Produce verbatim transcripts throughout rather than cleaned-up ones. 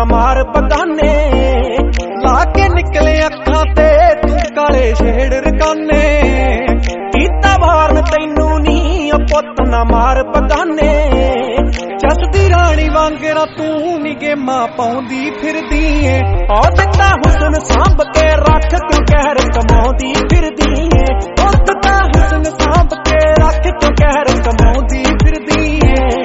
ना मार बगाने ला के निकले अखां ते तू काले छेड़ रकाने कीता वारन तैनू नी पुत ना मार बगाने जस दी रानी वांगरा तू नी गेमां पाउंदी फिरदी ऐ आ दिता हुसन सांभ के रख क्यों कहर कमाउंदी फिरदी ऐ ओ दिता हुसन सांभ के रख क्यों कहर कमाउंदी फिरदी ऐ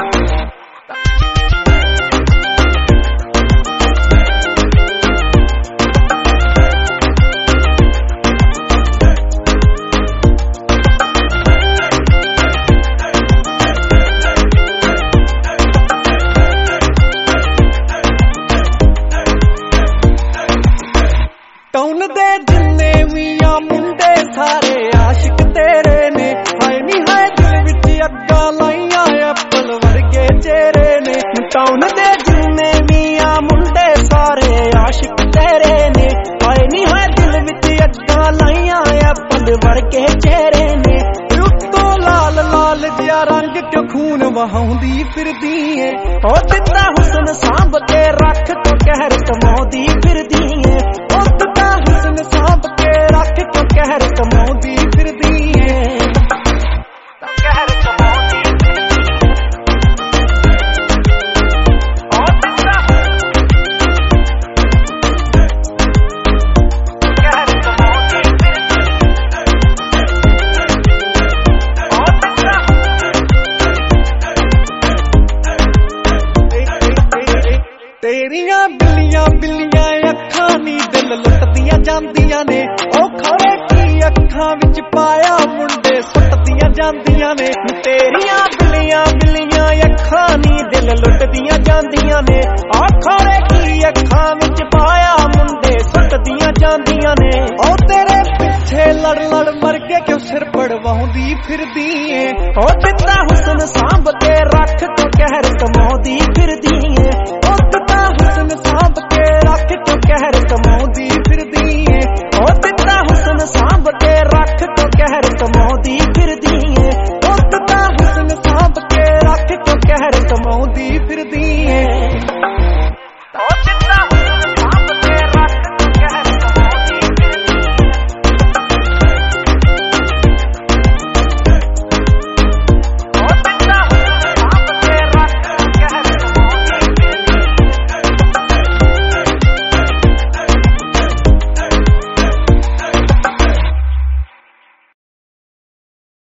टाउन दे जिन्ने भी आ मुंडे सारे आशिक तेरे ने हाय नी हाय दिल विच अग्गा लाइया एप्पल वर्गे चेहरे ने टाउन दे जिन्ने भी आ मुंडे सारे आशिक तेरे ने हाय नी हाय दिल विच अग्गा लाइया एप्पल वर्गे चेहरे ने उत्तों लाल लाल जिया रंग क्यों खून वहाउंदी फिरदी ऐ ओ दिता हुसन सांभ के रख तो कहर कमाउंदी फिरदी ऐ ओ दिता हुसन सांभ के रख क्यों कहर कमाउंदी फिरदी ऐ कहर कमाउंदी ओ दिता कहर कमाउंदी ओ दिता तेरियां बिल्लियां बिल्लियां अखां नी दिल लुटदियां जांदियां ने ओ खरे की अखां विच पाया मुंडे सुटदियां जांदियां ने तेरियां बिल्लियां बिल्लियां अखां नी दिल लुटदियां जांदियां ने ओ खरे की अखां विच पाया मुंडे सुटदियां जांदियां ने ओ तेरे पिछे लड़ लड़ मर के क्यों सिर पड़वाउंदी फिरदी ऐ ओ दिता हुसन सांभ के रख तो कहर कमाउंदी फिरदी ऐ ओ दिता हुसन सांभ के रख क्यों कहर कमाउंदी